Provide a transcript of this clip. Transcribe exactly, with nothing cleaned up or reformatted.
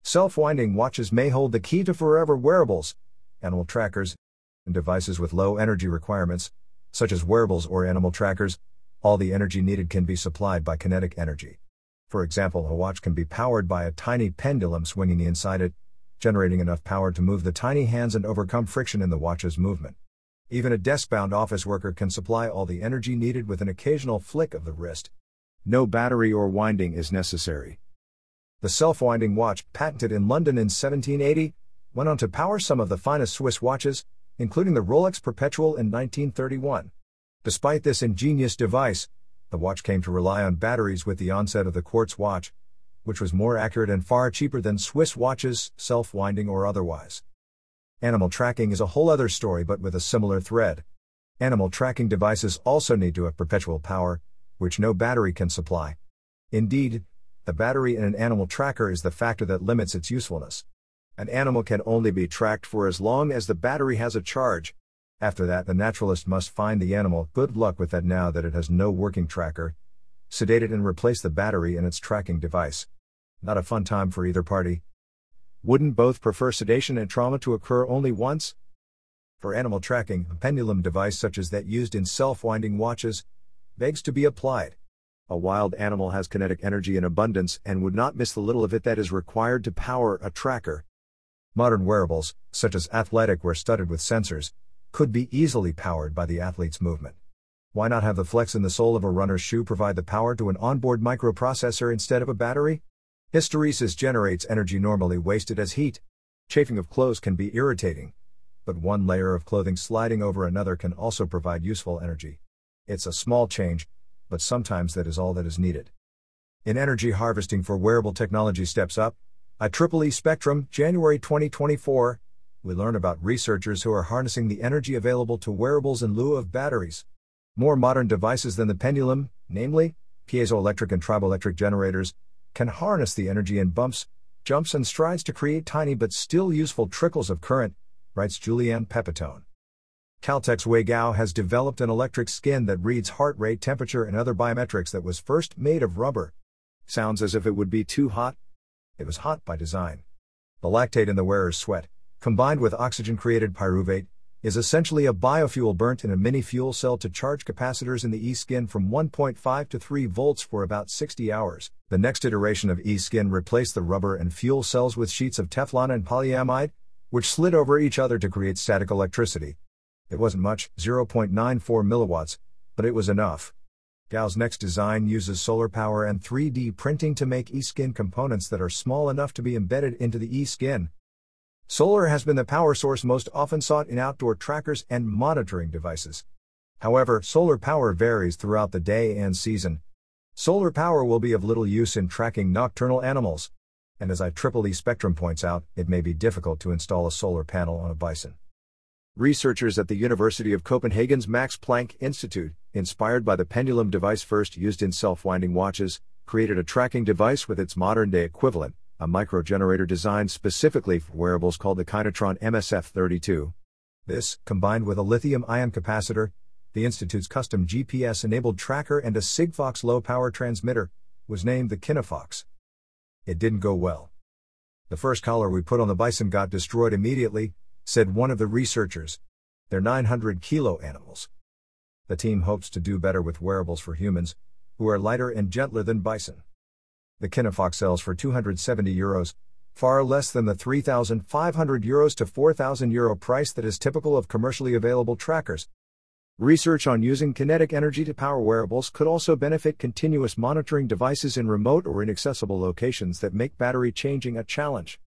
Self-winding watches may hold the key to forever wearables, animal trackers, and devices with low energy requirements, such as wearables or animal trackers. All the energy needed can be supplied by kinetic energy. For example, a watch can be powered by a tiny pendulum swinging inside it, generating enough power to move the tiny hands and overcome friction in the watch's movement. Even a desk-bound office worker can supply all the energy needed with an occasional flick of the wrist. No battery or winding is necessary. The self-winding watch, patented in London in seventeen eighty, went on to power some of the finest Swiss watches, including the Rolex Perpetual in nineteen thirty-one. Despite this ingenious device, the watch came to rely on batteries with the onset of the quartz watch, which was more accurate and far cheaper than Swiss watches, self-winding or otherwise. Animal tracking is a whole other story, but with a similar thread. Animal tracking devices also need to have perpetual power, which no battery can supply. Indeed, the battery in an animal tracker is the factor that limits its usefulness. An animal can only be tracked for as long as the battery has a charge. After that, the naturalist must find the animal, good luck with that now that it has no working tracker, sedate it and replace the battery in its tracking device. Not a fun time for either party. Wouldn't both prefer sedation and trauma to occur only once? For animal tracking, a pendulum device such as that used in self-winding watches begs to be applied. A wild animal has kinetic energy in abundance and would not miss the little of it that is required to power a tracker. Modern wearables, such as athletic wear studded with sensors, could be easily powered by the athlete's movement. Why not have the flex in the sole of a runner's shoe provide the power to an onboard microprocessor instead of a battery? Hysteresis generates energy normally wasted as heat. Chafing of clothes can be irritating, but one layer of clothing sliding over another can also provide useful energy. It's a small change, but sometimes that is all that is needed. In energy harvesting for wearable technology steps up. I triple E Spectrum, January twenty twenty-four, we learn about researchers who are harnessing the energy available to wearables in lieu of batteries. More modern devices than the pendulum, namely, piezoelectric and triboelectric generators, can harness the energy in bumps, jumps and strides to create tiny but still useful trickles of current, writes Julianne Pepitone. Caltech's Wei Gao has developed an electric skin that reads heart rate, temperature and other biometrics that was first made of rubber. Sounds as if it would be too hot? It was hot by design. The lactate in the wearer's sweat, combined with oxygen-created pyruvate, is essentially a biofuel burnt in a mini fuel cell to charge capacitors in the e-skin from one point five to three volts for about sixty hours. The next iteration of e-skin replaced the rubber and fuel cells with sheets of Teflon and polyamide, which slid over each other to create static electricity. It wasn't much, zero point nine four milliwatts, but it was enough. Gao's next design uses solar power and three D printing to make e-skin components that are small enough to be embedded into the e-skin. Solar has been the power source most often sought in outdoor trackers and monitoring devices. However, solar power varies throughout the day and season. Solar power will be of little use in tracking nocturnal animals. And as I triple E Spectrum points out, it may be difficult to install a solar panel on a bison. Researchers at the University of Copenhagen's Max Planck Institute, inspired by the pendulum device first used in self-winding watches, created a tracking device with its modern-day equivalent, a microgenerator designed specifically for wearables called the Kinetron M S F thirty-two. This, combined with a lithium-ion capacitor, the Institute's custom G P S-enabled tracker and a Sigfox low-power transmitter, was named the Kinefox. It didn't go well. The first collar we put on the bison got destroyed immediately, said one of the researchers. They're nine hundred kilo animals. The team hopes to do better with wearables for humans, who are lighter and gentler than bison. The Kinefox sells for two hundred seventy euros, far less than the three thousand five hundred euros to four thousand euro price that is typical of commercially available trackers. Research on using kinetic energy to power wearables could also benefit continuous monitoring devices in remote or inaccessible locations that make battery changing a challenge.